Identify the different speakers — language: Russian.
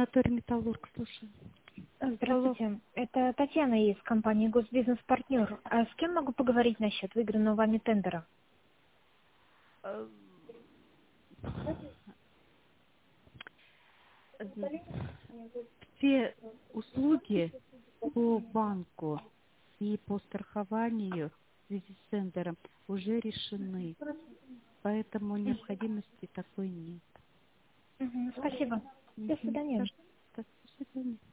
Speaker 1: Вторметаллург, слушаю.
Speaker 2: Здравствуйте, это Татьяна из компании Госбизнес-партнер. А с кем могу поговорить насчет выигранного вами тендера?
Speaker 1: Э, Все услуги по банку и по страхованию в связи с тендером уже решены, поэтому необходимости такой нет.
Speaker 2: Спасибо. До
Speaker 1: Мгм.
Speaker 2: свидания.
Speaker 1: Пожалуйста, до свидания.